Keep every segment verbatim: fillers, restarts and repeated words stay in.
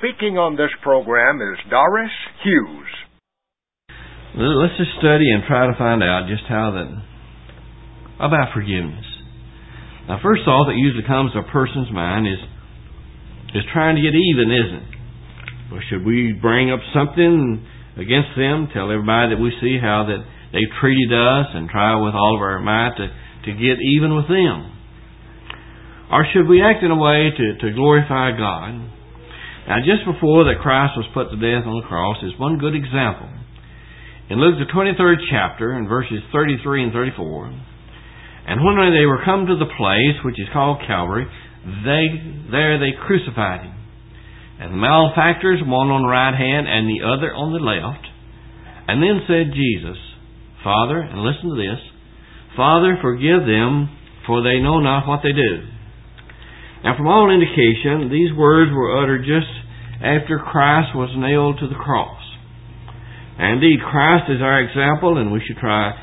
Speaking on this program is Doris Hughes. Let's just study and try to find out just how that, about forgiveness. Now, first thought that usually comes to a person's mind is, is trying to get even, isn't it? Well, should we bring up something against them, tell everybody that we see how that they've treated us and try with all of our might to, to get even with them? Or should we act in a way to, to glorify God? Now, just before that Christ was put to death on the cross is one good example. In Luke the twenty-third chapter, in verses thirty-three and thirty-four, and when they were come to the place which is called Calvary, they there they crucified him, and the malefactors, one on the right hand and the other on the left. And then said Jesus, Father, and listen to this, Father, forgive them, for they know not what they do. Now, from all indication, these words were uttered just after Christ was nailed to the cross. And indeed, Christ is our example, and we should try,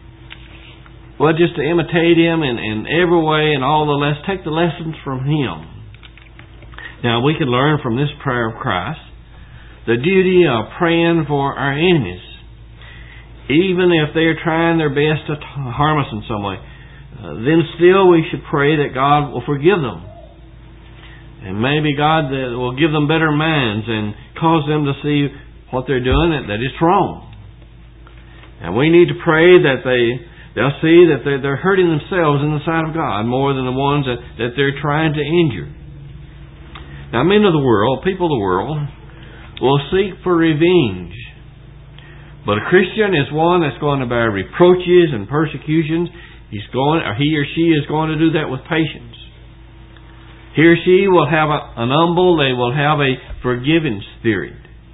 well, just to imitate Him in, in every way and all the less, take the lessons from Him. Now, we can learn from this prayer of Christ the duty of praying for our enemies, even if they are trying their best to harm us in some way. Uh, then still we should pray that God will forgive them. And maybe God will give them better minds and cause them to see what they're doing, that, that it's wrong. And we need to pray that they, they'll see that they're, they're hurting themselves in the sight of God more than the ones that, that they're trying to injure. Now, men of the world, people of the world, will seek for revenge. But a Christian is one that's going to bear reproaches and persecutions. He's going, or he or she is going to do that with patience. He or she will have a, an humble, they will have a forgiving spirit.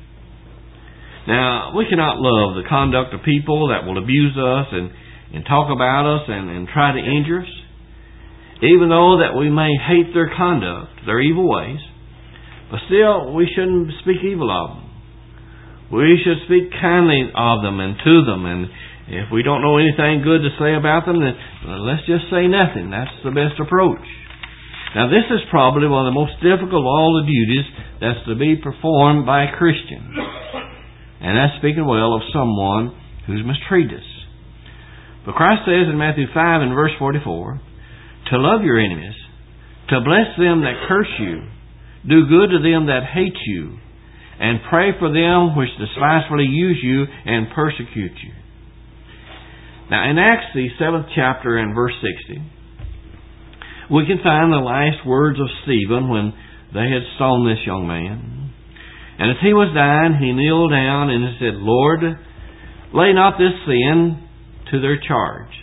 Now, we cannot love the conduct of people that will abuse us and, and talk about us and, and try to injure us, even though that we may hate their conduct, their evil ways. But still, we shouldn't speak evil of them. We should speak kindly of them and to them. And if we don't know anything good to say about them, then let's just say nothing. That's the best approach. Now, this is probably one of the most difficult of all the duties that's to be performed by a Christian. And that's speaking well of someone who's mistreated us. But Christ says in Matthew five and verse forty-four, to love your enemies, to bless them that curse you, do good to them that hate you, and pray for them which despitefully use you and persecute you. Now, in Acts, the seventh chapter and verse sixty, we can find the last words of Stephen when they had stoned this young man. And as he was dying, he kneeled down and he said, Lord, lay not this sin to their charge.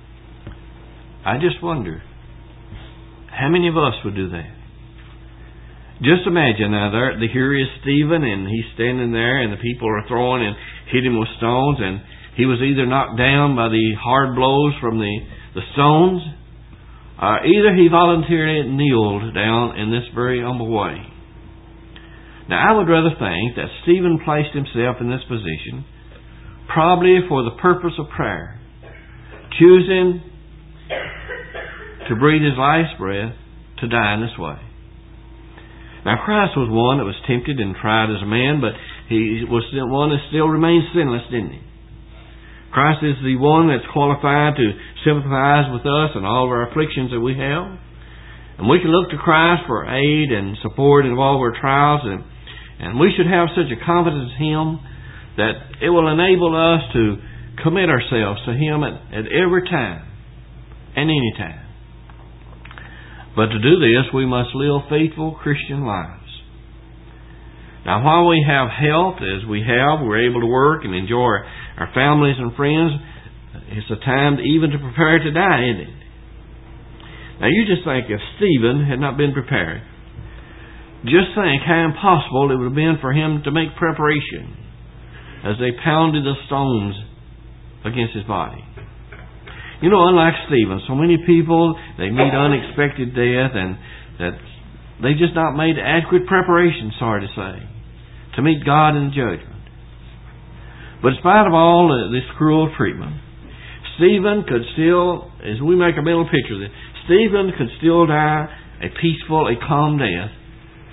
I just wonder, how many of us would do that? Just imagine now, there, here is Stephen, and he's standing there, and the people are throwing and hitting him with stones, and he was either knocked down by the hard blows from the, the stones, or either he voluntarily kneeled down in this very humble way. Now, I would rather think that Stephen placed himself in this position probably for the purpose of prayer, choosing to breathe his last breath to die in this way. Now, Christ was one that was tempted and tried as a man, but he was one that still remains sinless, didn't he? Christ is the one that's qualified to sympathize with us and all of our afflictions that we have. And we can look to Christ for aid and support in all of our trials, and And we should have such a confidence in Him that it will enable us to commit ourselves to Him at, at every time and any time. But to do this, we must live faithful Christian lives. Now, while we have health as we have, we're able to work and enjoy our families and friends, it's a time even to prepare to die, isn't it? Now, you just think if Stephen had not been prepared, just think how impossible it would have been for him to make preparation as they pounded the stones against his body. You know, unlike Stephen, so many people, they meet unexpected death, and that they just not made adequate preparation, sorry to say, to meet God in judgment. But in spite of all this cruel treatment, Stephen could still, as we make a mental picture of this, Stephen could still die a peaceful, a calm death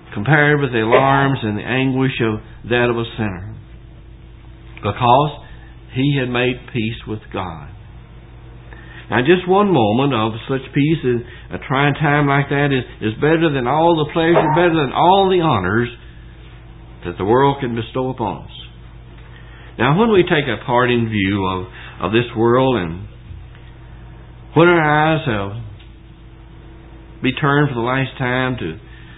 compared with the alarms and the anguish of that of a sinner, because he had made peace with God. Now, just one moment of such peace in a trying time like that is, is better than all the pleasure, better than all the honors that the world can bestow upon us. Now, when we take a parting view of, of this world, and when our eyes have be turned for the last time to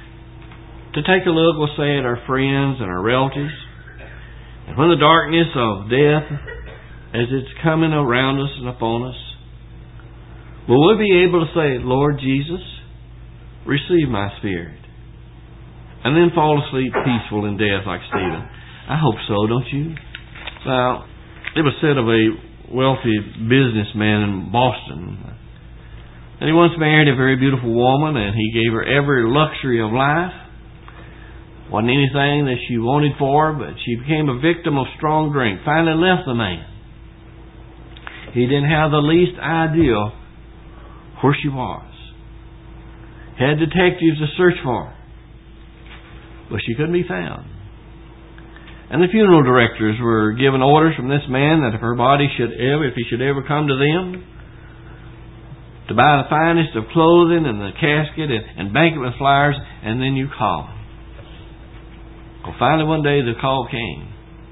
to take a look, we'll say, at our friends and our relatives, and when the darkness of death, as it's coming around us and upon us, will we be able to say, Lord Jesus, receive my spirit, and then fall asleep peaceful in death like Stephen? I hope so, don't you? Now, it was said of a wealthy businessman in Boston, and he once married a very beautiful woman, and he gave her every luxury of life. Wasn't anything that she wanted for her, but she became a victim of strong drink. Finally left the man. He didn't have the least idea where she was. Had detectives to search for her, but she couldn't be found. And the funeral directors were given orders from this man that if her body should ever, if he should ever come to them, to buy the finest of clothing and the casket and, and banquet flowers, and then you call. Well, finally one day the call came.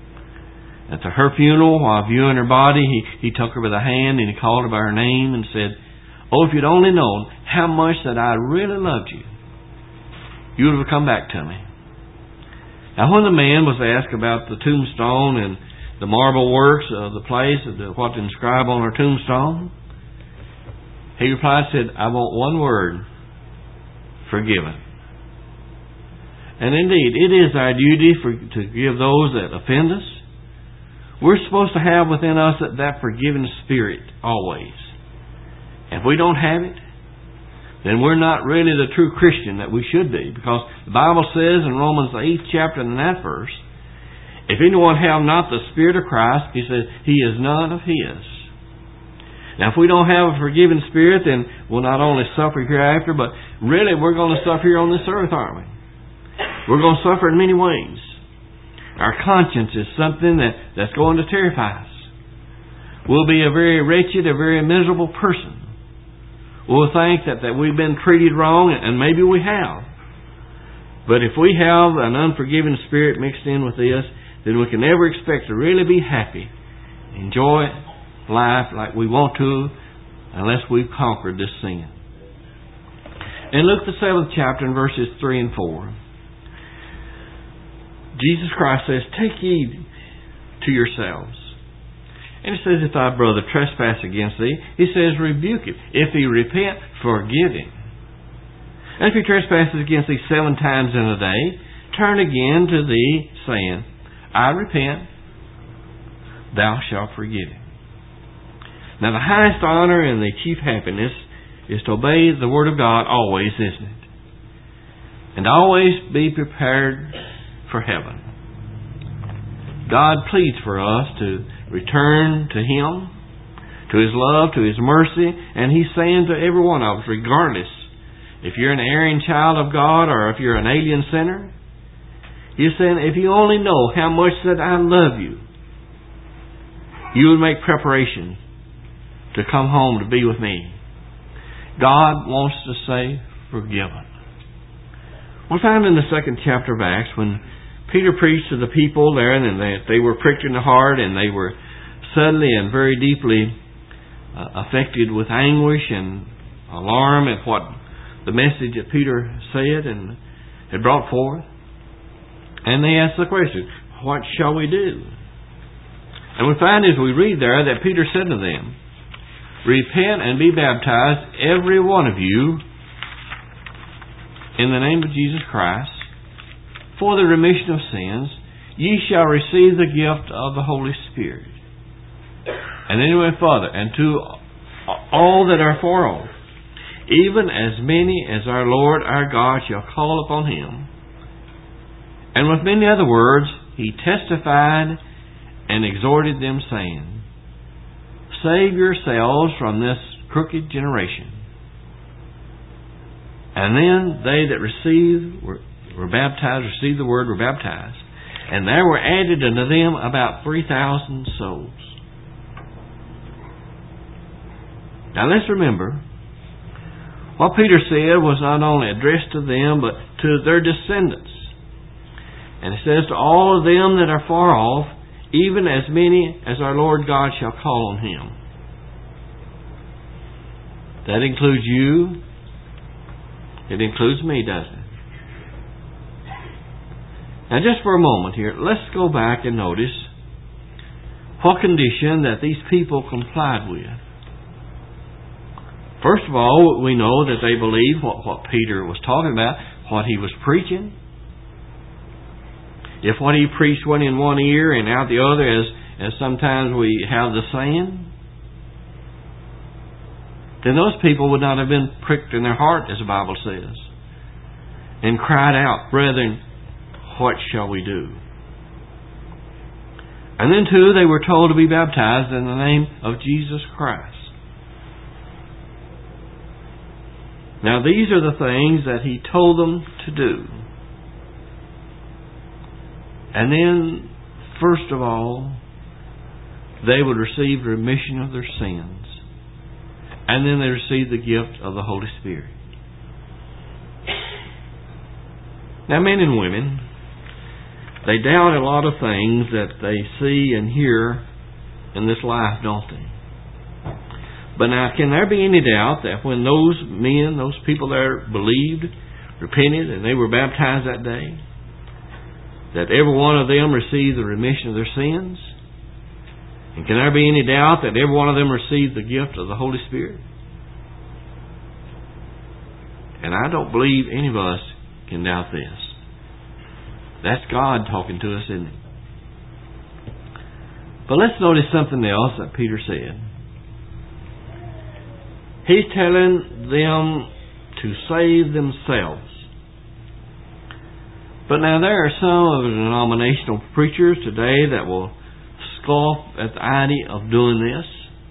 At the, her funeral, while viewing her body, he, he took her by the hand and he called her by her name and said, "Oh, if you'd only known how much that I really loved you, you would have come back to me." Now, when the man was asked about the tombstone and the marble works of the place, of the, what to inscribe on her tombstone, he replied, said, "I want one word, forgiven." And indeed, it is our duty for, to give those that offend us. We're supposed to have within us that, that forgiving spirit always. If we don't have it, then we're not really the true Christian that we should be. Because the Bible says in Romans the eighth chapter in that verse, if anyone have not the Spirit of Christ, he says, he is none of his. Now, if we don't have a forgiving spirit, then we'll not only suffer hereafter, but really we're going to suffer here on this earth, aren't we? We're going to suffer in many ways. Our conscience is something that, that's going to terrify us. We'll be a very wretched, a very miserable person. We'll think that, that we've been treated wrong, and maybe we have. But if we have an unforgiving spirit mixed in with this, then we can never expect to really be happy, enjoy life like we want to, unless we've conquered this sin. In Luke the seventh chapter, in verses three and four, Jesus Christ says, "Take heed to yourselves." And he says, "If thy brother trespass against thee," he says, "rebuke him. If he repent, forgive him. And if he trespasses against thee seven times in a day, turn again to thee, saying, I repent, thou shalt forgive him." Now, the highest honor and the chief happiness is to obey the Word of God always, isn't it? And always be prepared for heaven. God pleads for us to return to Him, to His love, to His mercy, and He's saying to every one of us, regardless if you're an erring child of God or if you're an alien sinner, He's saying, if you only know how much that I love you, you would make preparation to come home to be with me. God wants to say, forgiven. We find in the second chapter of Acts, when Peter preached to the people there, and they, they were pricked in the heart, and they were suddenly and very deeply uh, affected with anguish and alarm at what the message that Peter said and had brought forth. And they asked the question, what shall we do? And we find as we read there that Peter said to them, repent and be baptized, every one of you, in the name of Jesus Christ, for the remission of sins, ye shall receive the gift of the Holy Spirit. And then he went further, and to all that are far off, even as many as our Lord our God shall call upon Him. And with many other words, he testified and exhorted them, saying, save yourselves from this crooked generation. And then they that received were were baptized, received the word, were baptized. And there were added unto them about three thousand souls. Now let's remember, what Peter said was not only addressed to them, but to their descendants. And it says, to all of them that are far off, even as many as our Lord God shall call on Him. That includes you. It includes me, doesn't it? Now just for a moment here, let's go back and notice what condition that these people complied with. First of all, we know that they believed what, what Peter was talking about, what he was preaching. If what he preached went in one ear and out the other, as, as sometimes we have the saying, then those people would not have been pricked in their heart, as the Bible says, and cried out, brethren, what shall we do? And then too, they were told to be baptized in the name of Jesus Christ. Now these are the things that He told them to do. And then, first of all, they would receive remission of their sins. And then they received the gift of the Holy Spirit. Now men and women, they doubt a lot of things that they see and hear in this life, don't they? But now, can there be any doubt that when those men, those people there believed, repented, and they were baptized that day, that every one of them received the remission of their sins? And can there be any doubt that every one of them received the gift of the Holy Spirit? And I don't believe any of us can doubt this. That's God talking to us, isn't it? But let's notice something else that Peter said. He's telling them to save themselves. But now there are some of the denominational preachers today that will scoff at the idea of doing this.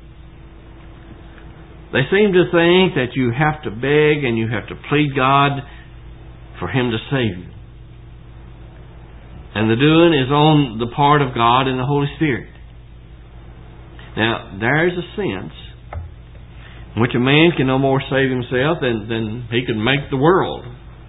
They seem to think that you have to beg and you have to plead God for Him to save you. And the doing is on the part of God and the Holy Spirit. Now, there is a sense in which a man can no more save himself than, than he can make the world.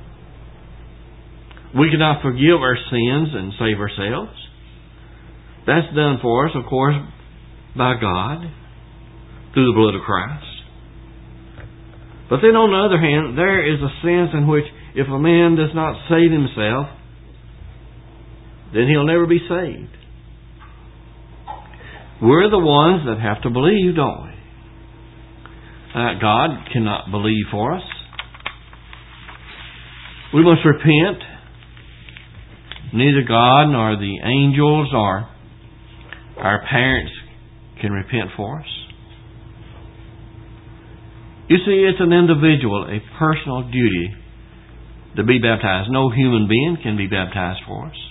We cannot forgive our sins and save ourselves. That's done for us, of course, by God, through the blood of Christ. But then on the other hand, there is a sense in which if a man does not save himself, then he'll never be saved. We're the ones that have to believe, don't we? Uh, God cannot believe for us. We must repent. Neither God nor the angels or our parents can repent for us. You see, it's an individual, a personal duty to be baptized. No human being can be baptized for us.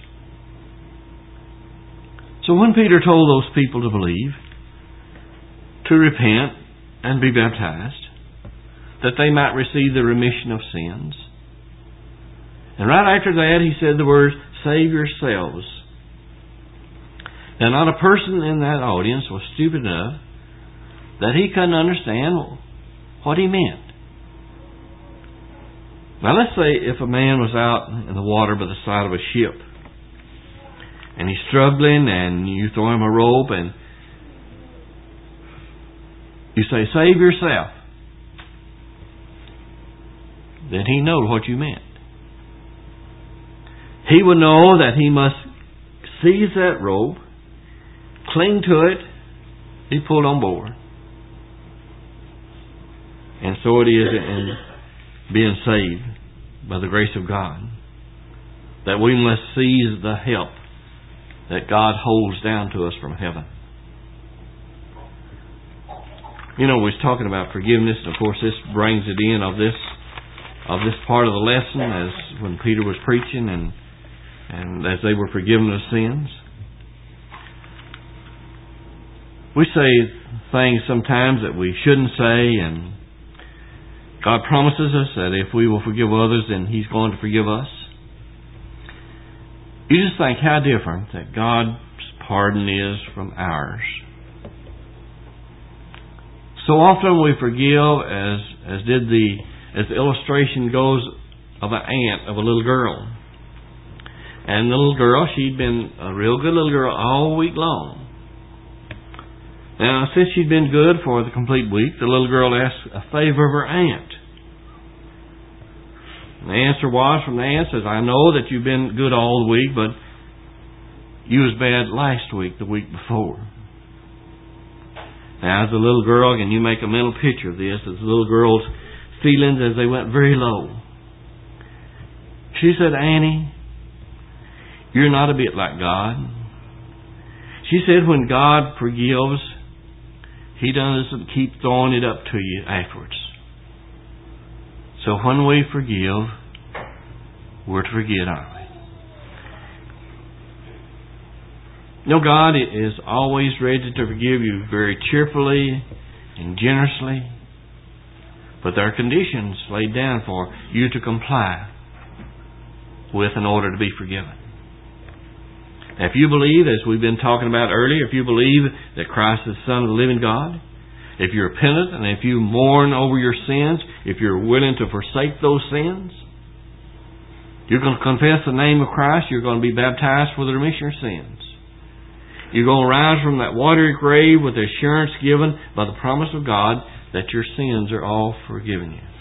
So when Peter told those people to believe, to repent and be baptized, that they might receive the remission of sins, and right after that he said the words, save yourselves. Now not a person in that audience was stupid enough that he couldn't understand what he meant. Now let's say if a man was out in the water by the side of a ship, and he's struggling, and you throw him a rope, and you say, save yourself. Then he knows what you meant. He would know that he must seize that rope, cling to it, be pulled on board. And so it is in being saved by the grace of God, that we must seize the help that God holds down to us from heaven. You know, we was talking about forgiveness, and of course this brings it in of this of this part of the lesson, as when Peter was preaching and and as they were forgiven of sins. We say things sometimes that we shouldn't say, and God promises us that if we will forgive others, then He's going to forgive us. You just think how different that God's pardon is from ours. So often we forgive as as did the as the illustration goes of an aunt of a little girl. And the little girl, she'd been a real good little girl all week long. Now, since she'd been good for the complete week, the little girl asked a favor of her aunt. And the answer was from the aunt, says, I know that you've been good all the week, but you was bad last week, the week before. Now, as a little girl, and you make a mental picture of this, as the little girl's feelings as they went very low. She said, Annie, you're not a bit like God. She said, when God forgives, He doesn't keep throwing it up to you afterwards. So when we forgive, we're to forget, aren't we? No, God is always ready to forgive you very cheerfully and generously. But there are conditions laid down for you to comply with in order to be forgiven. Now, if you believe, as we've been talking about earlier, if you believe that Christ is the Son of the living God, if you're repentant and if you mourn over your sins, if you're willing to forsake those sins, you're going to confess the name of Christ, you're going to be baptized for the remission of sins. You're going to rise from that watery grave with the assurance given by the promise of God that your sins are all forgiven you.